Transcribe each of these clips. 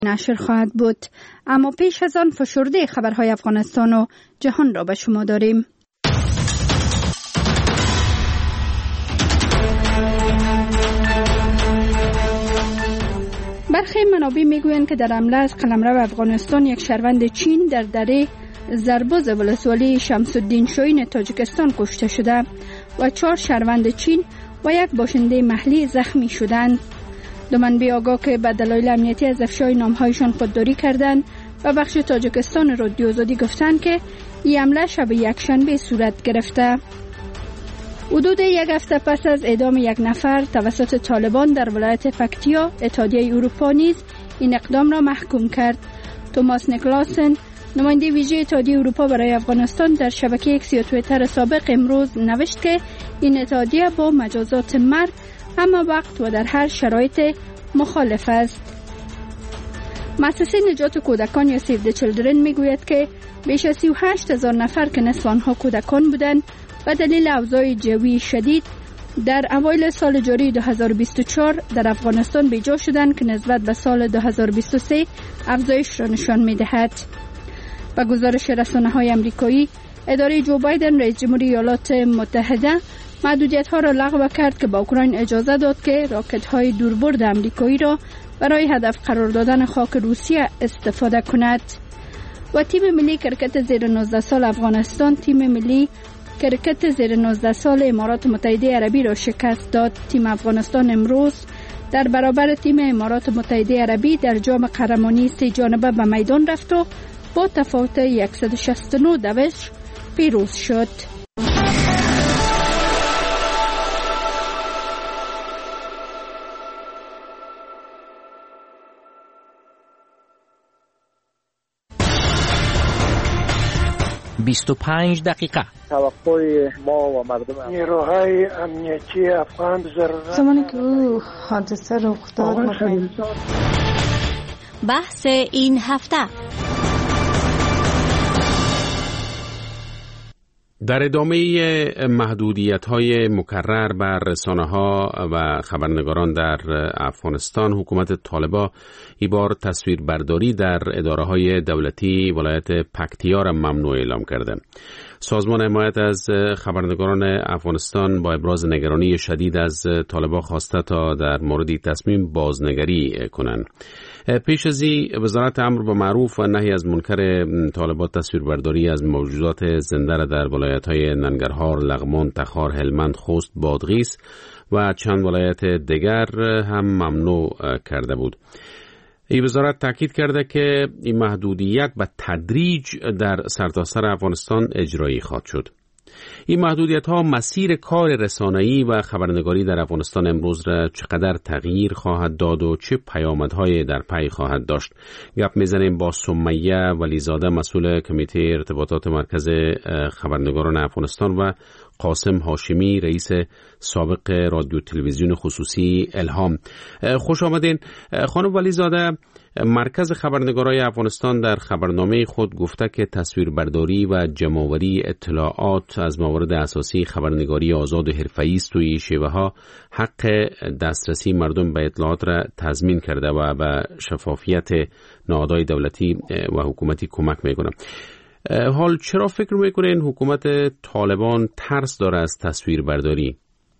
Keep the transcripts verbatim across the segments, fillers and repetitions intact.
نشر خواهد بود. اما پیش از آن فشرده خبرهای افغانستان و جهان را به شما داریم. برخی منابع میگویند که در حمله از قلمرو افغانستان یک شهروند چین در دره زربوز ولسوالی شمس الدین شاهین تاجیکستان کشته شده و چهار شهروند چین و یک باشنده محلی زخمی شدند. دو منبع آگاه که به دلایل امنیتی از افشای نامهایشان خودداری کردند و بخش تاجیکستان رادیو آزادی گفتند که این حمله شب یکشنبه صورت گرفته. حدود یک هفته پس از اعدام یک نفر توسط طالبان در ولایت پکتیا، اتحادیه اروپا نیز این اقدام را محکوم کرد. توماس نیکلاسن، نماینده ویژه اتحادیه اروپا برای افغانستان، در شبکه ایکس یا توییتر سابق امروز نوشت که این اتحادیه با مجازات مرگ همه وقت و در هر شرایط مخالف است. مؤسسه نجات کودکان یا سیو د چیلدرن میگوید که بیش از سی و هشت هزار نفر که نصف آنها کودکان بودند به دلیل اوضاع جوی شدید در اوایل سال جاری دو هزار و بیست و چهار در افغانستان بیجا شدند که نسبت به سال دو هزار و بیست و سه افزایش را نشان می‌دهد. با گزارش رسانه‌های آمریکایی، اداره جو بایدن رئیس جمهوری ایالات متحده محدودیت‌ها را لغو کرد که با اوکراین اجازه داد که راکت‌های دوربرد آمریکایی را برای هدف قرار دادن خاک روسیه استفاده کند. و تیم ملی کرکت زیر نوزده سال افغانستان تیم ملی کرکت زیر نوزده سال امارات متحده عربی را شکست داد. تیم افغانستان امروز در برابر تیم امارات متحده عربی در جام قهرمانی سه جانبه به میدان رفت و با تفاوت صد و شصت و نه دوش پیروز شد. بیست و پنج دقیقه. توقع ما و مردم نیروهای امنیتی افغان ضرورت زمانی که او حادثه رخ داد بحث این هفته. در ادامه محدودیت‌های مکرر بر رسانه‌ها و خبرنگاران در افغانستان، حکومت طالبان این بار تصویربرداری در اداره‌های دولتی ولایت پکتیا را ممنوع اعلام کرده. سازمان حمایت از خبرنگاران افغانستان با ابراز نگرانی شدید از طالبان خواسته تا در مورد تصمیم بازنگری کنند. پیش از این وزارت امر به معروف و نهی از منکر طالبان تصویربرداری از موجودات زنده را در ولایت‌های ننگرهار، لغمان، تخار، هلمند، خوست، بادغیس و چند ولایت دیگر هم ممنوع کرده بود. این وزارت تاکید کرده که این محدودیت به تدریج در سرتاسر افغانستان اجرایی خواهد شد. این محدودیت ها مسیر کار رسانه‌ای و خبرنگاری در افغانستان امروز را چقدر تغییر خواهد داد و چه پیامدهای در پی خواهد داشت؟ گپ میزنیم با سمیه ولیزاده، مسئول کمیته ارتباطات مرکز خبرنگاران افغانستان، و قاسم هاشمی، رئیس سابق رادیو تلویزیون خصوصی الهام. خوش آمدین خانم ولیزاده. مرکز خبرنگارای افغانستان در خبرنامه خود گفته که تصویربرداری و جمع‌آوری اطلاعات از موارد اساسی خبرنگاری آزاد و حرفه‌ای است و این شیوه‌ها حق دسترسی مردم به اطلاعات را تضمین کرده و به شفافیت نهادهای دولتی و حکومتی کمک می‌کنه. حال چرا فکر می‌کنین حکومت طالبان ترس داره از تصویربرداری؟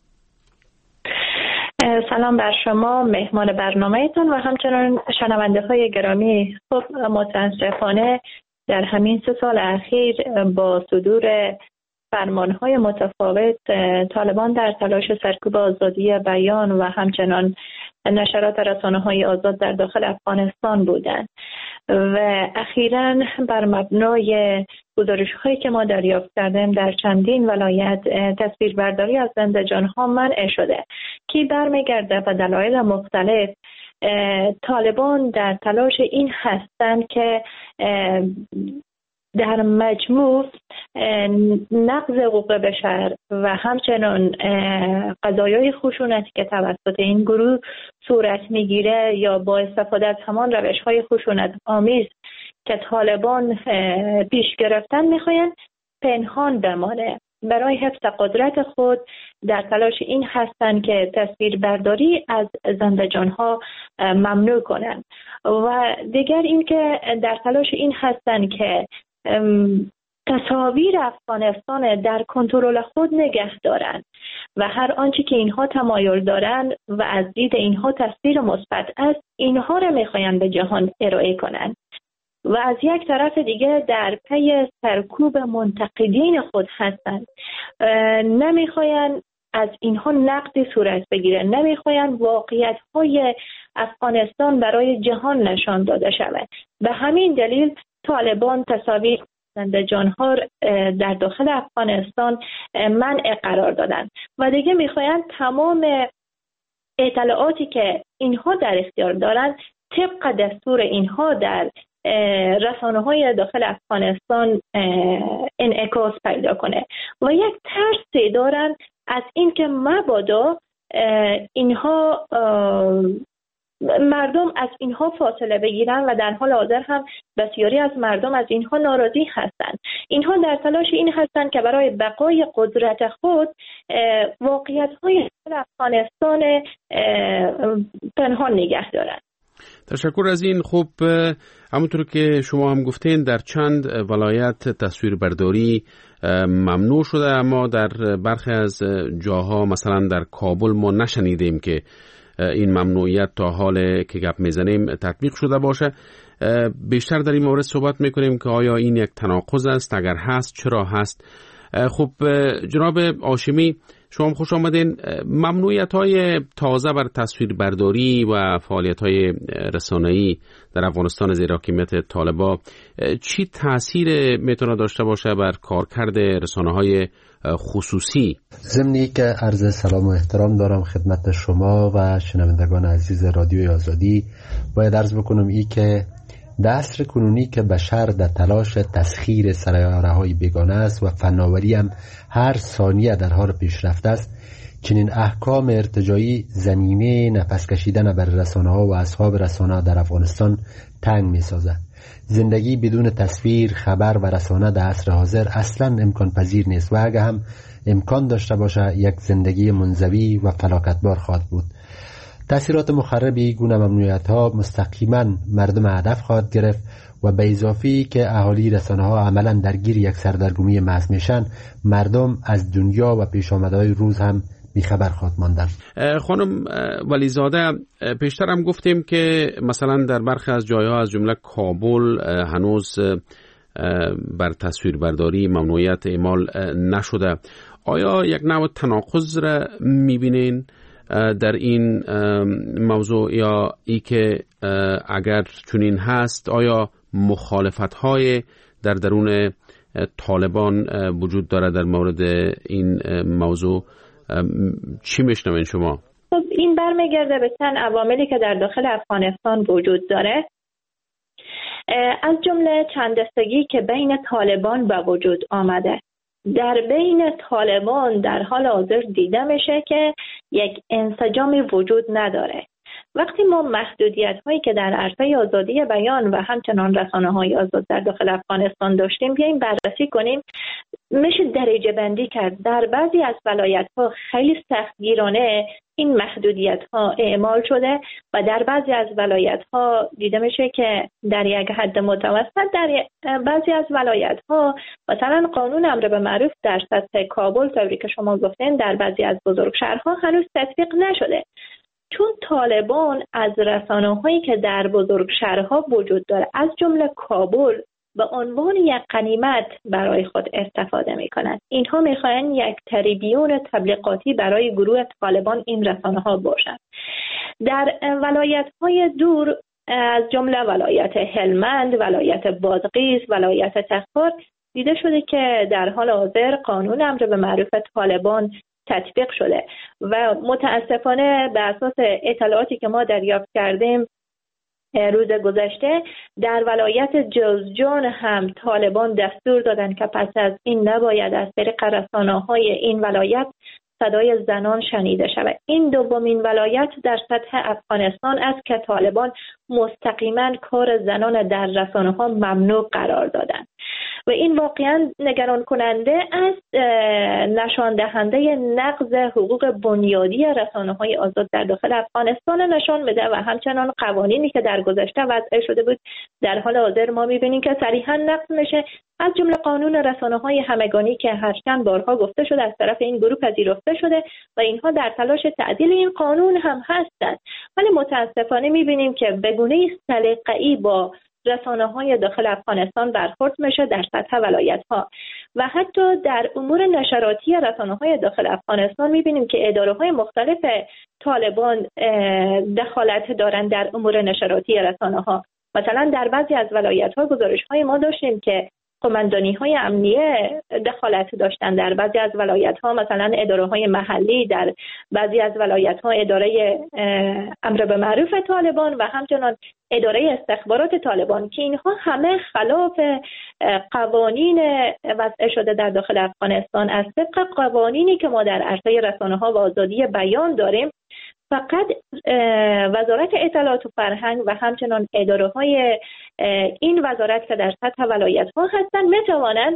سلام بر شما، مهمان برنامه‌تون و همچنان شنونده‌های گرامی. خب متاسفانه در همین سه سال اخیر با صدور فرمان‌های متفاوت طالبان در تلاش سرکوب آزادی بیان و همچنان نشرات رسانه‌های آزاد در داخل افغانستان بودند و اخیراً بر مبنای گزارش‌هایی که ما دریافت کردیم در چندین ولایت تصویربرداری از زندان‌ها منع شده که برمیگرده به دلایل مختلف. طالبان در تلاش این هستند که در مجموع نقض حقوق بشر و همچنان قضایای خشونتی که توسط این گروه صورت میگیره یا با استفاده از همان روش‌های خشونت آمیز که طالبان پیش گرفتن میخواین پنهان بمانه برای حفظ قدرت خود در تلاش این هستند که تصویربرداری از زنده جانها ممنوع کنند و دیگر این که در تلاش این هستند که تصاویر افغانستان در کنترل خود نگه دارند و هر آنچه که اینها تمایل دارند و از دید اینها تصویر مثبت است اینها را میخواهند به جهان ارائه کنند و از یک طرف دیگه در پی سرکوب منتقدین خود هستند. نمیخواهند از اینها نقد صورت بگیرند، نمیخواهند واقعیت‌های افغانستان برای جهان نشان داده شود. به همین دلیل طالبان تصاویر زنده جانها در داخل افغانستان منع قرار دادند و دیگه میخواهند تمام اطلاعاتی که اینها در اختیار دارند طبق دستور اینها در رسانه‌های داخل افغانستان انعکاس پیدا کنه و یک ترس دارند از اینکه مبادا اینها مردم از اینها فاصله بگیرن و در حال حاضر هم بسیاری از مردم از اینها ناراضی هستند. اینها در تلاش این هستند که برای بقای قدرت خود واقعیت‌های افغانستان پنهان نگه دارند. تشکر از این. خب همونطور که شما هم گفتین در چند ولایت تصویربرداری ممنوع شده، اما در برخی از جاها مثلا در کابل ما نشنیدیم که این ممنوعیت تا حال که گپ میزنیم تطبیق شده باشه. بیشتر در این مورد صحبت میکنیم که آیا این یک تناقض است، اگر هست چرا هست. خب جناب هاشمی شما خوش آمدین. ممنوعیت های تازه بر تصویربرداری و فعالیت های رسانه‌ای در افغانستان زیر حاکمیت طالبان چی تأثیر میتونه داشته باشه بر کارکرد رسانه های خصوصی؟ ضمنی که عرض سلام و احترام دارم خدمت شما و شنوندگان عزیز رادیوی آزادی، باید عرض بکنم ای که در عصر کنونی که بشر در تلاش تسخیر سیاره‌های بیگانه است و فناوری هم هر ثانیه در حال پیشرفت است، چنین احکام ارتجاعی زمینه نفس کشیدن بر رسانه‌ها و اصحاب رسانه در افغانستان تنگ می‌سازد. زندگی بدون تصویر، خبر و رسانه در عصر حاضر اصلاً امکان پذیر نیست و اگر هم امکان داشته باشه یک زندگی منزوی و فلاکتبار خواهد بود. تأثیرات مخربی گونه ممنوعیت‌ها مستقیما مردم هدف خواهد گرفت و به اضافی که اهالی رسانه‌ها عملاً درگیر یک سردرگمی محض میشن، مردم از دنیا و پیش آمدهای روز هم بیخبر خواهد ماندن. خانم ولیزاده، پیشتر هم گفتیم که مثلا در برخی از جایها از جمله کابل هنوز بر تصویربرداری ممنوعیت اعمال نشده. آیا یک نوع تناقض را می‌بینین در این موضوع یا ای که اگر چنین هست آیا مخالفت‌های در درون طالبان وجود داره در مورد این موضوع؟ چی میشنوین شما؟ خب این برمیگرده به چند عواملی که در داخل افغانستان وجود داره، از جمله چند دستگی که بین طالبان به وجود آمده. در بین طالبان در حال حاضر دیده میشه که یک انسجامی وجود نداره. وقتی ما محدودیت هایی که در عرصه آزادی بیان و همچنان رسانه های آزاد در داخل افغانستان داشتیم بیاییم بررسی کنیم، میشه درجه بندی کرد. در بعضی از ولایت ها خیلی سختگیرانه این محدودیت ها اعمال شده و در بعضی از ولایت ها دیده میشه که در یک حد متوسط. در بعضی از ولایت ها مثلا قانون امر به معروف در سطح کابل طوری که شما گفتین در بعضی از بزرگ شهرها هنوز تطبیق نشده، چون طالبان از رسانه‌هایی که در بزرگ شهرها وجود داره از جمله کابل به عنوان یک غنیمت برای خود استفاده می‌کنند. اینها می‌خواهند یک تریبیون تبلیغاتی برای گروه طالبان این رسانه‌ها باشند. در ولایت‌های دور از جمله ولایت هلمند، ولایت بادغیس، ولایت تخار دیده شده که در حال حاضر قانون امر به معروف طالبان تطبیق شده و متاسفانه به اساس اطلاعاتی که ما دریافت کردیم روز گذشته در ولایت جوزجان هم طالبان دستور دادن که پس از این نباید از طریق رسانه‌های این ولایت صدای زنان شنیده شود. این دومین ولایت در سطح افغانستان است که طالبان مستقیما کار زنان در رسانه‌ها ممنوع قرار دادند و این واقعا نگران کننده است، نشان دهنده نقض حقوق بنیادی رسانه‌های آزاد در داخل افغانستان نشان میده و همچنان قوانینی که در گذشته وضع شده بود در حال حاضر ما می‌بینیم که صریحاً نقض میشه، از جمله قانون رسانه‌های همگانی که هر چند بارها گفته شده از طرف این گروه پذیرفته شده و اینها در تلاش تعدیل این قانون هم هستند، ولی متاسفانه می‌بینیم که به گونه‌ای سلیقه‌ای با رسانه‌های داخل افغانستان برخورد میشه در سطح ولایت‌ها و حتی در امور نشراتی رسانه‌های داخل افغانستان می‌بینیم که اداره‌های مختلف طالبان دخالت دارند در امور نشراتی رسانه‌ها. مثلا در بعضی از ولایت‌ها گزارش‌های ما داشتیم که قماندانی‌های امنیه دخالت داشتن در بعضی از ولایت‌ها، مثلا اداره‌های محلی در بعضی از ولایت‌ها اداره امر به معروف طالبان و همچنان اداره استخبارات طالبان که اینها همه خلاف قوانین وضع شده در داخل افغانستان. از طبق قوانینی که ما در عرصه رسانه‌ها و آزادی بیان داریم، فقط وزارت اطلاعات و فرهنگ و همچنان اداره‌های این وزارت که در سطح ولایت‌ها هستند می‌توانند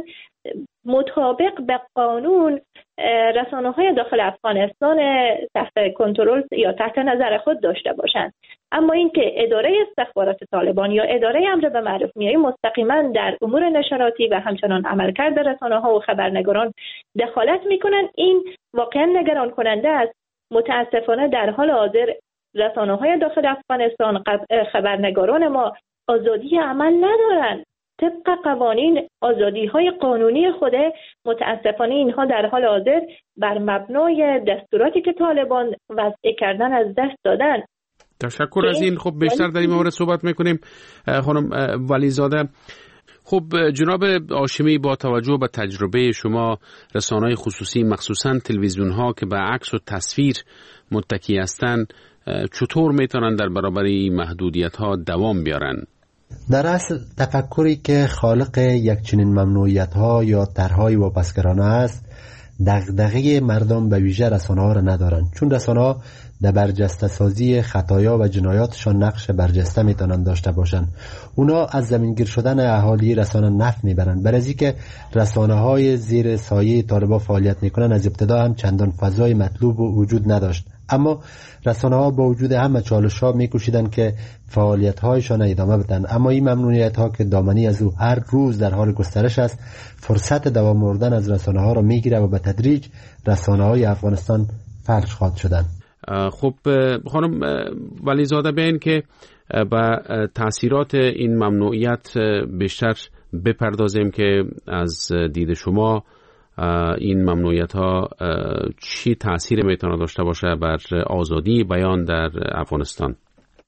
مطابق به قانون رسانه‌های داخل افغانستان تحت کنترل یا تحت نظر خود داشته باشند. اما اینکه اداره استخبارات طالبان یا اداره امر به معروف میایی مستقیما در امور نشراتی و همچنان عملکرد رسانه‌ها و خبرنگاران دخالت می‌کنند، این واقعا نگران کننده است. متاسفانه در حال حاضر رسانه‌های داخل افغانستان، خبرنگاران ما آزادی عمل ندارند. طبق قوانین آزادی‌های قانونی خود، متاسفانه اینها در حال حاضر بر مبنای دستوراتی که طالبان وضع کردن از دست دادن. تشکر از این. خب بیشتر در این مورد صحبت می‌کنیم خانم ولیزاده. خب جناب هاشمی، با توجه به تجربه شما، رسانه‌های خصوصی مخصوصاً تلویزیون‌ها که به عکس و تصویر متکی هستند چطور میتونن در برابر این محدودیت‌ها دوام بیارن؟ در اصل تفکری که خالق یک چنین ممنوعیت‌ها یا طرح‌های واپسگرانه است، دغدغه مردم به ویژه رسانه‌ها را ندارند، چون رسانه‌ها در برجسته سازی خطایا و جنایاتشان نقش برجسته میتونن داشته باشند. اونا از زمینگیر شدن اهالی رسانه نفع میبرند. برای اینکه رسانه‌های زیر سایه طالبان فعالیت میکنن، از ابتدا هم چندان فضای مطلوب و وجود نداشت، اما رسانه‌ها با وجود همه چالش‌ها میکوشیدند که فعالیت‌هایشان ادامه بدن. اما این ممنوعیت‌ها که دامنی از او هر روز در حال گسترش است، فرصت دوام آوردن از رسانه‌ها را میگیره و به تدریج رسانه‌های افغانستان فلج خواهد شدن. خب خانم ولیزاده، بین که با تأثیرات این ممنوعیت بیشتر بپردازیم که از دید شما این ممنوعیت ها چی تأثیر میتونه داشته باشه بر آزادی بیان در افغانستان؟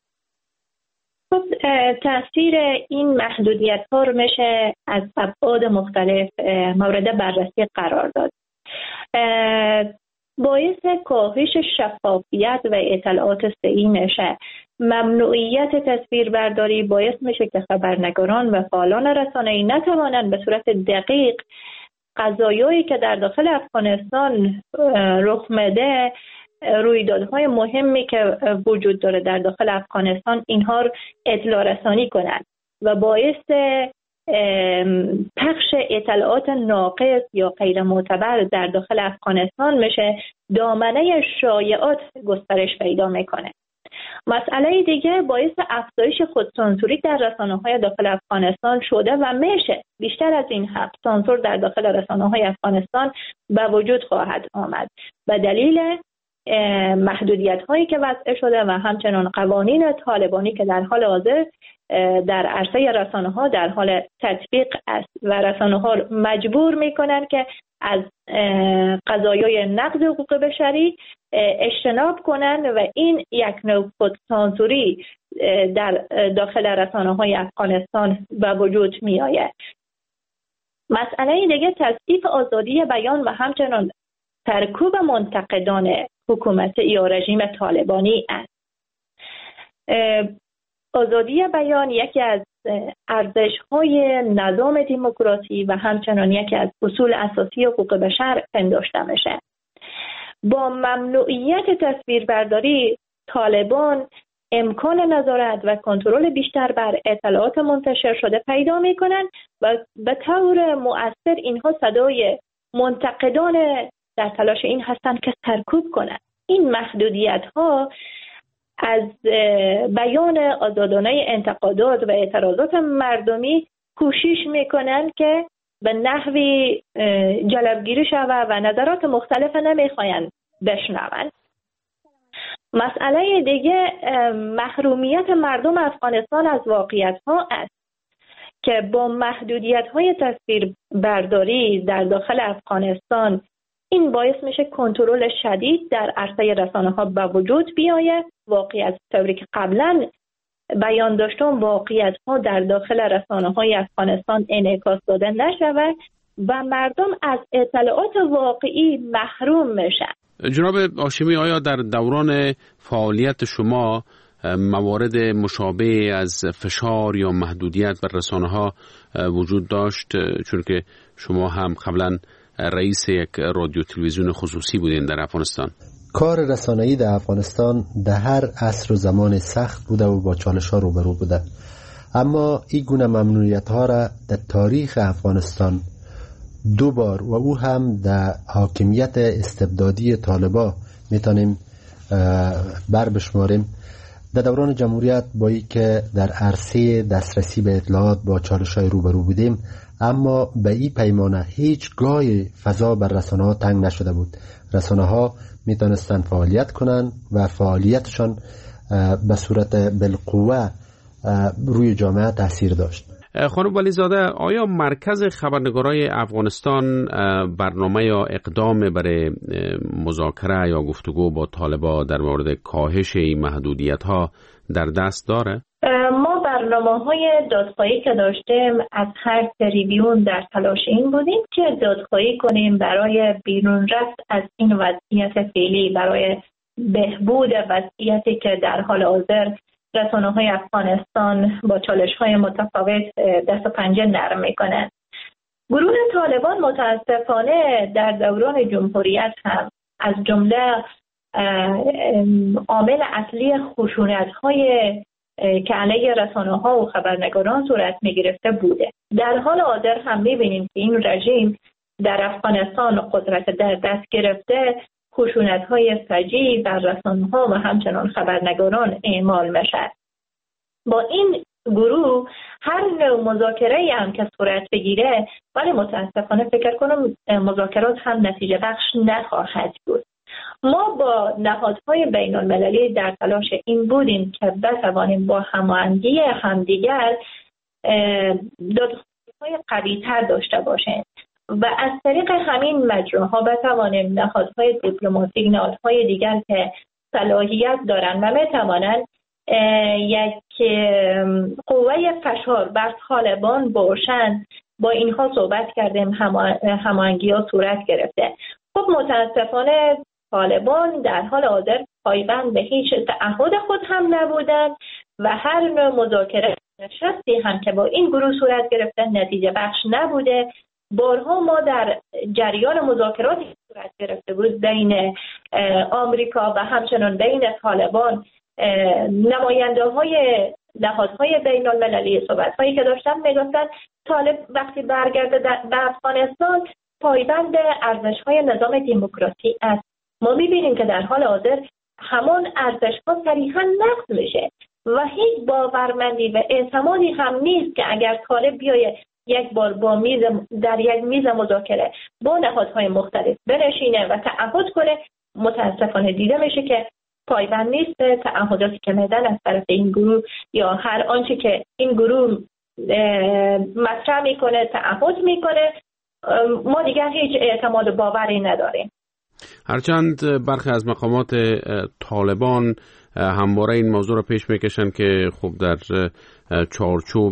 خب تأثیر این محدودیت ها رو میشه از ابعاد مختلف مورد بررسی قرار داد. باعث کاهش شفافیت و اطلاعات صحیح میشه. ممنوعیت تصویربرداری باعث میشه که خبرنگاران و فعالان رسانه‌ای نتوانند به صورت دقیق قضایایی که در داخل افغانستان رخ میده، رویدادهای مهمی که وجود داره در داخل افغانستان، اینها رو اطلاع رسانی کنند و باعث پخش اطلاعات ناقص یا غیر معتبر در داخل افغانستان میشه. دامنه شایعات گسترش پیدا میکنه. مسئله دیگه باعث افزایش خودسانسوری در رسانه‌های داخل افغانستان شده و میشه بیشتر از این حد سانسور در داخل رسانه‌های افغانستان به وجود خواهد آمد به دلیل محدودیت هایی که وضع شده و همچنان قوانین طالبانی که در حال حاضر در عرصه رسانه ها در حال تطبیق است و رسانه ها مجبور میکنن که از قضایای نقض حقوق بشری اجتناب کنند و این یک نوع خودسانسوری در داخل رسانه های افغانستان به وجود می آید. مسئله دیگه تضعیف آزادی بیان و همچنان سرکوب منتقدان حکومت یا رژیم طالبانی است. آزادی بیان یکی از ارزش‌های نظام دموکراسی و همچنان یکی از اصول اساسی حقوق بشر پنداشته میشه. با ممنوعیت تصویربرداری طالبان امکان نظارت و کنترل بیشتر بر اطلاعات منتشر شده پیدا میکنن و به طور مؤثر اینها صدای منتقدان در تلاش این هستند که سرکوب کنند. این محدودیت ها از بیان آزادانه انتقادات و اعتراضات مردمی کوشش میکنن که به نحوی جلبگیری شود و نظرات مختلف نمیخواین بشنون. مسئله دیگه محرومیت مردم افغانستان از واقعیت ها است که با محدودیت های تصویر برداری در داخل افغانستان این باعث میشه کنترل شدید در عرصه رسانه ها به وجود بیاید. واقعیت طوری که قبلا بیان داشتم، واقعیت ها در داخل رسانه های افغانستان انعکاس داده نشود و مردم از اطلاعات واقعی محروم میشن. جناب هاشمی، آیا در دوران فعالیت شما موارد مشابه از فشار یا محدودیت بر رسانه ها وجود داشت؟ چون که شما هم قبلا رئیس یک رادیو تلویزیون خصوصی بودین در افغانستان. کار رسانه‌ای در افغانستان در هر عصر و زمان سخت بوده و با چالش ها روبرو بوده، اما این گونه ممنوعیت ها را در تاریخ افغانستان دو بار و او هم در حاکمیت استبدادی طالبا میتونیم بر بشماریم. در دوران جمهوریت با ای که در عرصه دسترسی به اطلاعات با چالش های روبرو بودیم، اما به این پیمانه هیچ گاه فضا بر رسانه ها تنگ نشده بود. رسانه ها میتونستن فعالیت کنن و فعالیتشان به صورت بالقوه روی جامعه تاثیر داشت. خانم ولیزاده، آیا مرکز خبرنگارای افغانستان برنامه یا اقدام برای مذاکره یا گفتگو با طالبان در مورد کاهش این محدودیت ها در دست داره؟ ما برنامه های دادخواهی که داشتیم از هر تریبیون در تلاش این بودیم که دادخواهی کنیم برای بیرون رفت از این وضعیت فعلی، برای بهبود وضعیتی که در حال حاضر رسانه های افغانستان با چالش های متفاوت دست و پنجه نرم میکنند. گروه طالبان متاسفانه در دوران جمهوریت هم از جمله عامل اصلی خشونت های که علیه رسانه ها و خبرنگاران صورت می گرفته بوده. در حال حاضر هم می بینیم که این رژیم در افغانستان قدرت در دست گرفته، خشونت های فجیع بر رسانه ها و همچنان خبرنگاران اعمال میشد. با این گروه هر نوع مذاکره هم که صورت بگیره، ولی متاسفانه فکر کنم مذاکرات هم نتیجه بخش نخواهد بود. ما با نهادهای بین المللی در تلاش این بودیم که بتوانیم با هماهنگی همدیگر دادخواهی‌های قوی‌تر داشته باشیم و از طریق همین مجراها بتوانیم نهادهای دیپلماتیک، نهادهای دیگر که صلاحیت دارند و میتوانند یک قوه فشار بر طالبان باشند، با اینها صحبت کردیم، هماهنگی ها صورت گرفته. خب متاسفانه طالبان در حال حاضر پایبند به هیچ تعهد خود هم نبودند و هر نوع مذاکره نشستی هم که با این گروه صورت گرفته نتیجه بخش نبوده. بارها ما در جریان مذاکراتی صورت گرفته بود بین آمریکا و همچنان بین طالبان، نماینده های نهادهای بین المللی صحبت هایی که داشتن میگفتن طالب وقتی برگرده به افغانستان پایبند ارزش های نظام دموکراسی است. ما میبینیم که در حال حاضر همان ارزش ها صریحا نقض میشه و هیچ باورمندی و اعتمادی هم نیست که اگر طالب بیاید یک بار با میز در یک میز مذاکره با نهادهای مختلف بنشینه و تعهد کنه، متاسفانه دیده میشه که پایبند نیست به تعهداتی که میدن از طرف این گروه یا هر آنچه که این گروه مطرح میکنه تعهد میکنه. ما دیگر هیچ اعتماد و باوری نداریم. هرچند برخی از مقامات طالبان همواره این موضوع را پیش میکشن که خب در چارچوب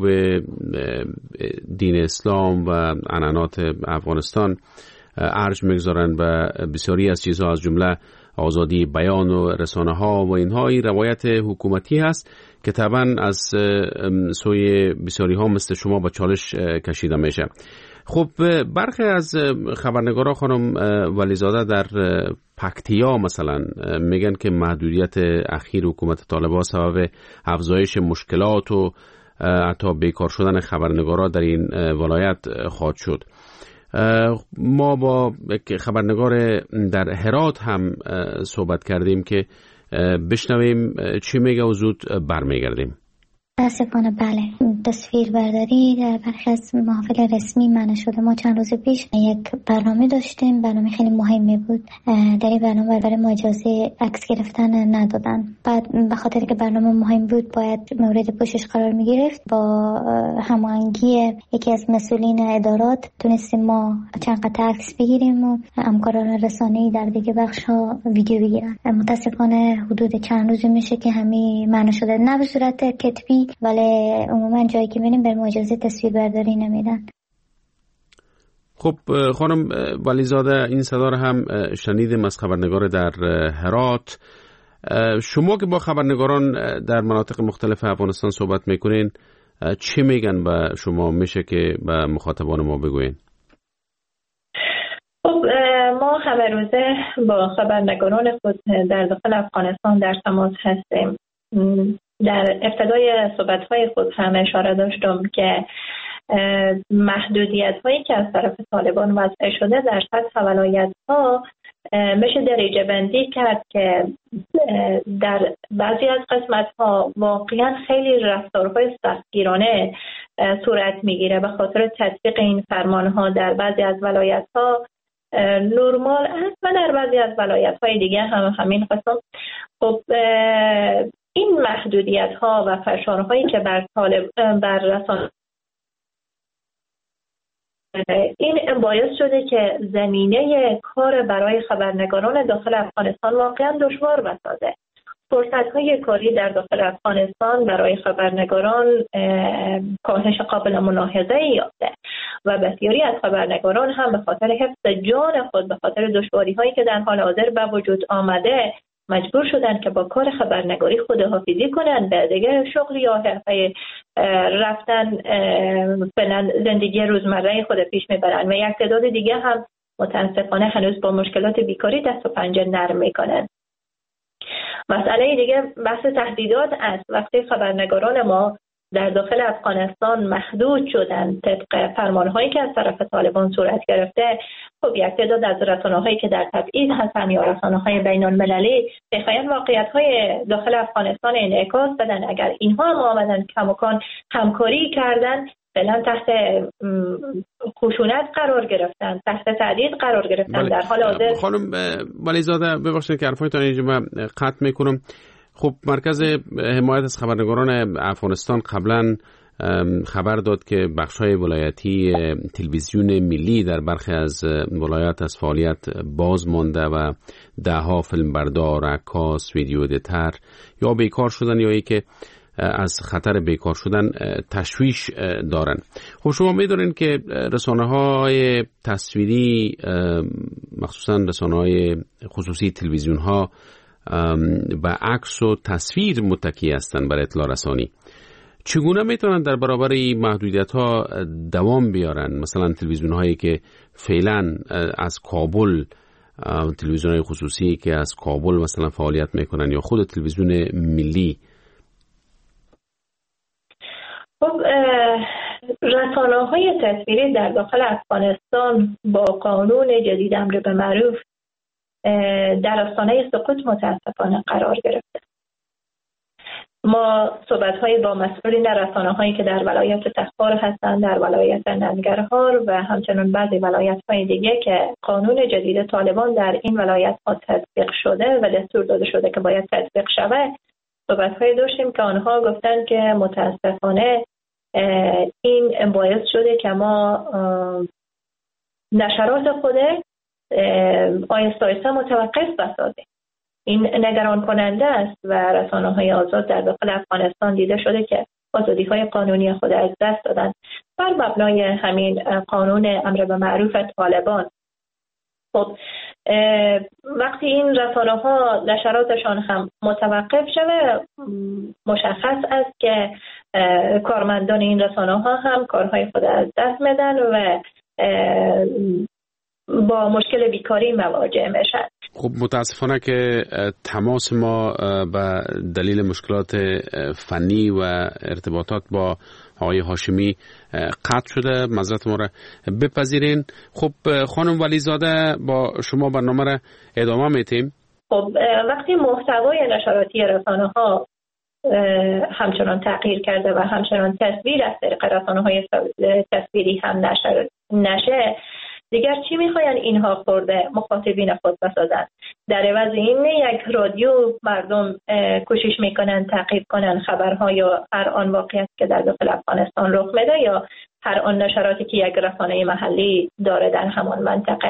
دین اسلام و عنعنات افغانستان ارج میگذارن و بسیاری از چیزها از جمله آزادی بیان و رسانه ها و اینها این روایت حکومتی هست که طبعا از سوی بسیاری ها مثل شما با چالش کشیده میشه. خب برخی از خبرنگارا خانم ولیزاده در پکتیا مثلا میگن که محدودیت اخیر حکومت طالبان سبب افزایش مشکلات و حتی بیکار شدن خبرنگارا در این ولایت خواهد شد. ما با خبرنگار در هرات هم صحبت کردیم که بشنویم چی میگه و زود برمیگردیم. متاسفانه بله، تصویر برداری در برخی از محافل رسمی منع شده. ما چند روز پیش یک برنامه داشتیم، برنامه خیلی مهمی بود. در این برنامه برای ما اجازه عکس گرفتن ندادن. بعد به خاطر که برنامه مهم بود باید مورد پوشش قرار می گرفت، با هماهنگی یکی از مسئولین ادارات تونستیم ما چند قطعه عکس بگیریم و همکاران رسانه‌ای در دیگه بخش‌ها ویدیو بگیرن. متاسفانه حدود چند روز میشه که همین منع شده، نه به صورت کتبی ولی عموما جایی که میریم به اجازه تصویر برداری نمیدن. خب خانم ولیزاده، این صدا رو هم شنیدیم از خبرنگار در هرات. شما که با خبرنگاران در مناطق مختلف افغانستان صحبت میکنین، چی میگن به شما؟ میشه که به مخاطبان ما بگوین؟ خب ما همه روزه با خبرنگاران خود در داخل افغانستان در تماس هستیم. در ابتدای صحبت‌های خود هم اشاره داشتم که محدودیت‌هایی که از طرف طالبان وضع شده در سطح ولایت‌ها میشه درجه بندی کرد که در بعضی از قسمت‌ها واقعاً خیلی رفتارهای سختگیرانه صورت می‌گیره به خاطر تطبیق این فرمان‌ها. در بعضی از ولایت‌ها نرمال است و در بعضی از ولایت‌های دیگه هم همین قسم. خب این محدودیت‌ها و فشارهایی که بر طالب بر رسانه این باعث شده که زمینه کار برای خبرنگاران داخل افغانستان واقعا دشوار بسازه. فرصت‌های کاری در داخل افغانستان برای خبرنگاران کاهش قابل ملاحظه‌ای یافته و بسیاری از خبرنگاران هم به خاطر حفظ جان خود، به خاطر دشواری‌هایی که در حال حاضر به وجود آمده، مجبور شدن که با کار خبرنگاری خداحافظی کنن، به دیگه شغل یا حرفه رفتن فعلا زندگی روزمره خود پیش میبرن و یک تعداد دیگه هم متاسفانه هنوز با مشکلات بیکاری دست و پنجه نرم میکنن. مسئله دیگه بحث تهدیدات است. وقتی خبرنگاران ما در داخل افغانستان محدود شدن طبق فرمانهایی که از طرف طالبان صورت گرفته، خب یک تعداد از رسانه‌هایی که در تبعید هستن یا رسانه‌های بین‌المللی بخواین واقعیت‌های داخل افغانستان انعکاس بدن، اگر اینها هم آمدن کماکان همکاری کردن، فعلا تحت خشونت قرار گرفتن، تحت تهدید قرار گرفتن. بله. در حال حاضر خانم ولیزاده ببخشید که حرفایتون اینجا من قطع میکنم. خب مرکز حمایت از خبرنگاران افغانستان قبلا خبر داد که بخش‌های ولایتی تلویزیون ملی در برخی از ولایات از فعالیت باز مانده و ده‌ها فیلمبردار، عکاس، ویدیو ادیتور یا بیکار شدن یا ای که از خطر بیکار شدن تشویش دارن. خب شما می‌دونین که رسانه‌های تصویری مخصوصاً رسانه‌های خصوصی تلویزیون‌ها به عکس و تصویر متکی هستند برای اطلاع رسانی. چگونه میتونن در برابر این محدودیت‌ها دوام بیارن؟ مثلا تلویزیون‌هایی که فعلا از کابل، تلویزیون‌های خصوصی که از کابل مثلا فعالیت میکنن یا خود تلویزیون ملی. خب رسانه‌های تصویری در داخل افغانستان با قانون جدید امر به معروف در آستانه سقوط متاسفانه قرار گرفته. ما صحبت‌های با مسئولین رسانه‌هایی که در ولایت تخار هستند، در ولایت ننگرهار و همچنین بعضی ولایت‌های دیگه که قانون جدید طالبان در این ولایت‌ها تطبیق شده و دستور داده شده که باید تطبیق شود، صحبت‌های داشتیم که آنها گفتن که متاسفانه این باعث شده که ما نشرات خوده آیسته آیسته متوقف بسازیم. این نگران کننده است و رسانه‌های آزاد در داخل افغانستان دیده شده که آزادی‌های قانونی خود از دست دادن بر مبنای همین قانون امر به معروف طالبان. خب وقتی این رسانه‌ها نشراتشان هم متوقف شده، مشخص است که کارمندان این رسانه‌ها هم کارهای خود از دست میدن و با مشکل بیکاری مواجه میشن. خب متاسفانه که تماس ما به دلیل مشکلات فنی و ارتباطات با آقای هاشمی قطع شده، معذرت ما را بپذیرین. خب خانم ولیزاده با شما برنامه را ادامه میتیم. خب وقتی محتوای نشراتی رسانه‌ها همچنان تغییر کرده و همچنان تصویر از طریق رسانه‌های تصویری هم نشر نشه، دیگر چی میخواین اینها خورده مخاطبین خود بسازن؟ در عوض این یک رادیو مردم کوشش میکنن تعقیب کنن خبرها یا هر آن واقعیت که در داخل افغانستان رخ میده یا هر آن نشراتی که یک رسانه محلی داره در همان منطقه.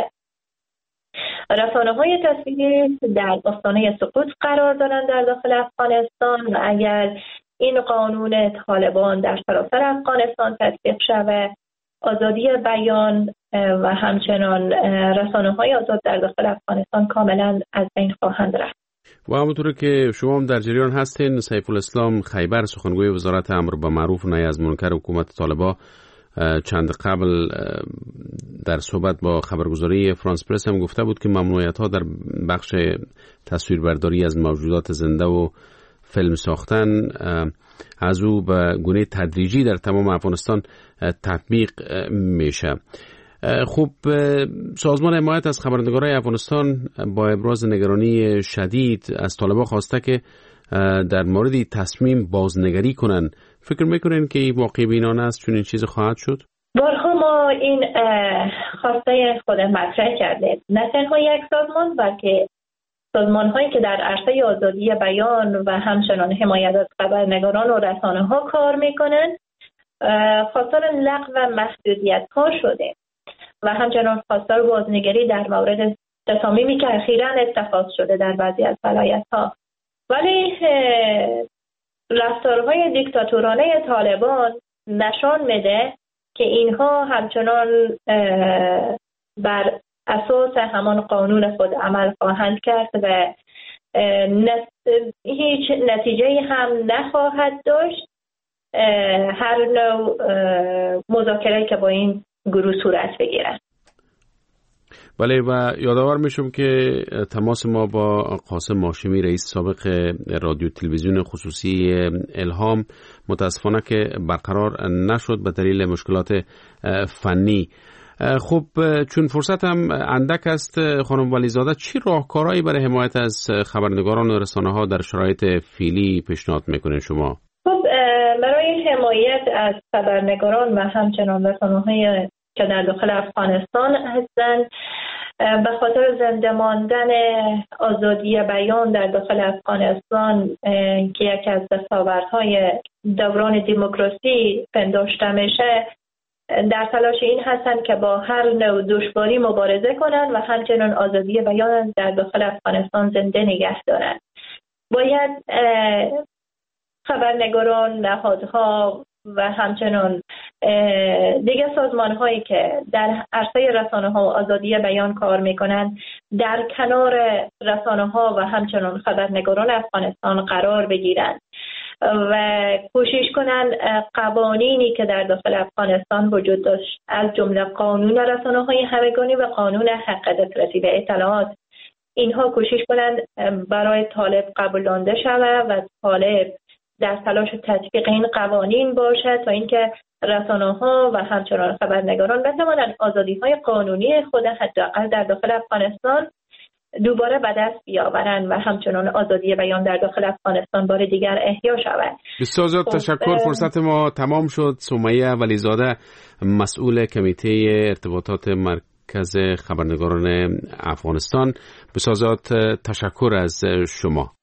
رسانه‌های تصویری در آستانه سقوط قرار دارند در داخل افغانستان و اگر این قانون طالبان در سراسر افغانستان تطبیق شود، آزادی بیان و همچنان رسانه‌های آزاد در داخل افغانستان کاملا از بین خواهند رفت. و همونطور که شما هم در جریان هستین، سیف الاسلام خیبر سخنگوی وزارت امر بالمعروف و نهی از منکر حکومت طالبان چند قبل در صحبت با خبرگزاری فرانس پرس هم گفته بود که ممنوعیت‌ها در بخش تصویربرداری از موجودات زنده و فیلم ساختن از او به گونه تدریجی در تمام افغانستان تطبیق میشه. خب سازمان حمایت از خبرنگارای افغانستان با ابراز نگرانی شدید از طالبان خواسته که در مورد تصمیم بازنگری کنن. فکر میکنین که این واقعی بینانه است چون این چیز خواهد شد؟ بارها ما این خواسته خود مطرح کردیم، نه تنها یک سازمان بلکه سازمان هایی که در عرصه آزادی بیان و همچنان حمایت از خبرنگاران و رسانه ها کار میکنن خواستار لغو و محدودیت ها شده و همچنان خواستار بازنگری در مورد تصامیمی که اخیراً اتخاذ شده در بعضی از ولایت ها. ولی رفتارهای دیکتاتورانه طالبان نشان میده که اینها همچنان بر اساس همان قانون خود عمل خواهند کرد و هیچ نتیجه هم نخواهد داشت هر نوع مذاکره‌ای که با این گروه صورت بگیرد. بله و یادآور میشم که تماس ما با قاسم هاشمی رئیس سابق رادیو تلویزیون خصوصی الهام متاسفانه که برقرار نشد به دلیل مشکلات فنی. خب چون فرصت هم اندک است خانم ولیزاده، چی راهکارهایی برای حمایت از خبرنگاران و رسانه ها در شرایط فعلی پیشنهاد میکنین شما؟ خب برای حمایت از خبرنگاران و همچنان رسانه‌های که در داخل افغانستان هستند به خاطر زنده ماندن آزادی بیان در داخل افغانستان که یکی از دستاوردهای دوران دموکراسی پنداشته میشه، در تلاش این هستند که با هر نوع دشواری مبارزه کنند و همچنان آزادی بیان در داخل افغانستان زنده نگه دارند. باید خبرنگاران، نهادها و همچنان دیگر سازمان هایی که در عرصه رسانه ها و آزادی بیان کار میکنند در کنار رسانه ها و همچنان خبرنگاران افغانستان قرار بگیرند و کوشش کنند قوانینی که در داخل افغانستان وجود داشت از جمله قانون رسانه های همگانی و قانون حق دسترسی به اطلاعات، اینها کوشش کنند برای طالب قبولانده شود و طالب در تلاش تطبیق این قوانین باشد تا اینکه رسانه‌ها و همچنان خبرنگاران بتوانند آزادی‌های قانونی خود حداقل در داخل افغانستان دوباره به دست بیاورند و همچنان آزادی بیان در داخل افغانستان بار دیگر احیا شود. بسیار زیاد تشکر. فرصت ما تمام شد. سمیه ولیزاده، مسئول کمیته ارتباطات مرکز خبرنگاران افغانستان، بسیار زیاد تشکر از شما.